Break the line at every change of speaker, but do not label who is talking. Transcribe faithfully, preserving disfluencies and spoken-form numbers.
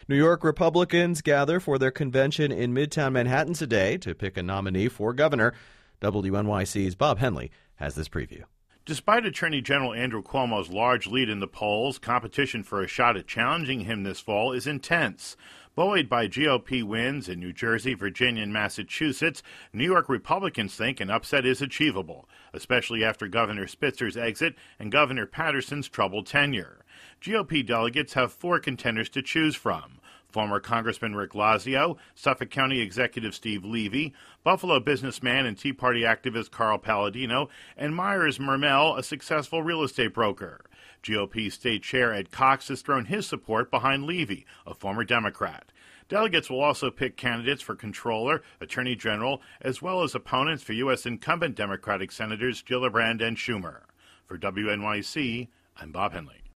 New York Republicans gather for their convention in Midtown Manhattan today to pick a nominee for governor. W N Y C's Bob Henley has this preview.
Despite Attorney General Andrew Cuomo's large lead in the polls, competition for a shot at challenging him this fall is intense. Buoyed by G O P wins in New Jersey, Virginia, and Massachusetts, New York Republicans think an upset is achievable, especially after Governor Spitzer's exit and Governor Patterson's troubled tenure. G O P delegates have four contenders to choose from: former Congressman Rick Lazio, Suffolk County Executive Steve Levy, Buffalo businessman and Tea Party activist Carl Palladino, and Myers Mermel, a successful real estate broker. G O P State Chair Ed Cox has thrown his support behind Levy, a former Democrat. Delegates will also pick candidates for Comptroller, Attorney General, as well as opponents for U S incumbent Democratic Senators Gillibrand and Schumer. For W N Y C, I'm Bob Henley.